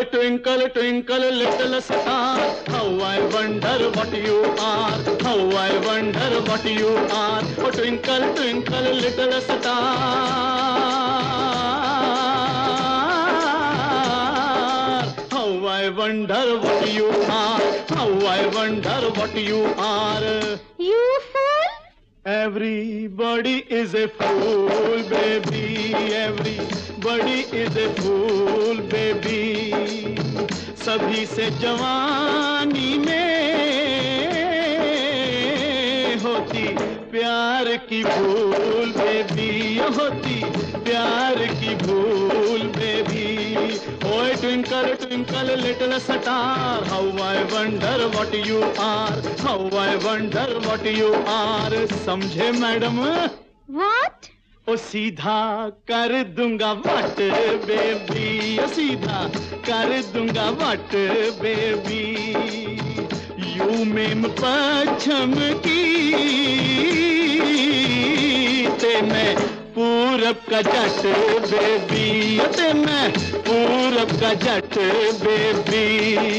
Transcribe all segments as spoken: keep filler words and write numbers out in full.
twinkle, twinkle, little star, how I wonder what you are, how I wonder what you are. Oh, twinkle, twinkle, little star, how I wonder what you are, how I wonder what you are. You fool! Everybody is a fool, baby. Everybody is a fool, baby. सभी से जवानी में होती प्यार की भूल, baby, होती प्यार की भूल, baby. Oh, twinkle, twinkle, little star, how I wonder what you are, how I wonder what you are. समझे मैडम? What? ओ सीधा कर दूंगा वट बेबी, ओ सीधा कर दूंगा वट बेबी. यू मेम पश्चिम की ते मैं पूरब का जट बेबी, ते मैं पूरब का जट baby.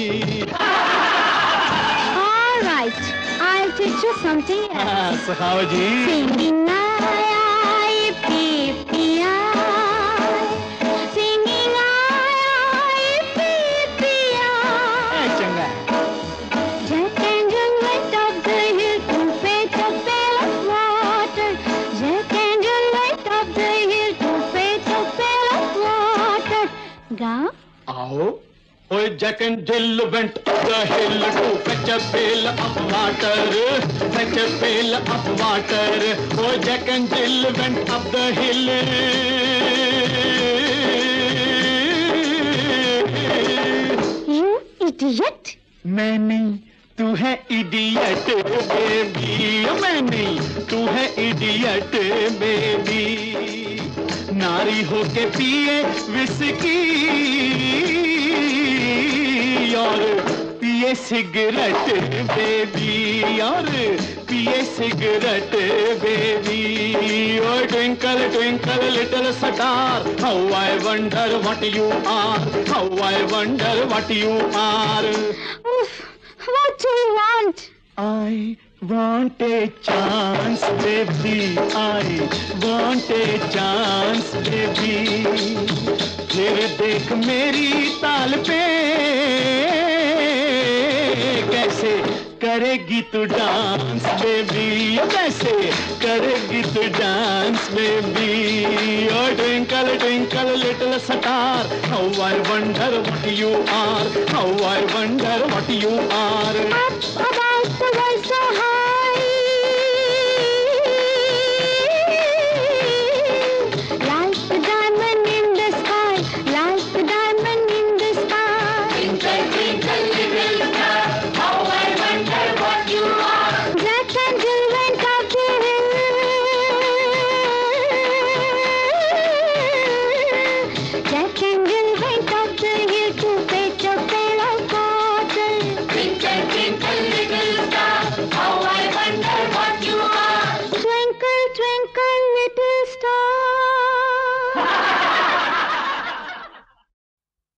All right, I'll teach you something else. सिखाओ जी. Singing I, pee, pee, I. Singing I, pee, pee, I. चंगा. Jack and Jill went up the hill to fetch a pail of water. Jack and Jill went up the hill to fetch a pail of water. Gaon? आओ. Oh, Jack and Jill went up the hill to fetch a pail of water, fetch a pail of water. Oh, Jack and Jill went up the hill. You idiot! मैं नहीं, तू है idiot, baby. मैं नहीं, तू है idiot, baby. नारी होके पिए विस्की और पिए सिगरेट बेबी, और पिए cigarette baby. Oh, twinkle, twinkle, little star, how I wonder what you are, how I wonder what you are. Oof, what do you want? I want a chance, baby. I want a chance, baby. फिर देख मेरी ताल पे कैसे करेगी तू dance, baby. कैसे करेगी तू dance, baby. Oh, twinkle, twinkle, little star, how I wonder what you are, how I wonder what you are. Up about the world so high, like the diamond in the sky, like the diamond in the sky. Twinkle, twinkle, little star, how I wonder what you are. Jack and Jill went up the hill. Jack and Jill went up the hill to fetch a pail of water. Twinkle, twinkle, little star, how I wonder what you are. Twinkle, twinkle,